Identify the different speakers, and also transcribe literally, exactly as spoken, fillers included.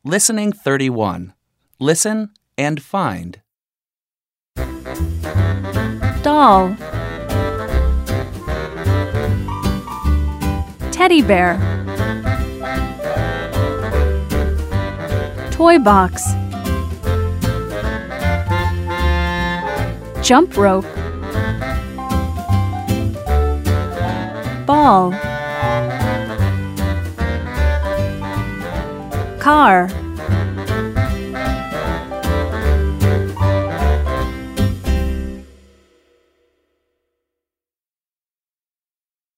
Speaker 1: Listening thirty-one. Listen and find.
Speaker 2: Doll. Teddy bear. Toy box. Jump rope. Ball. Car.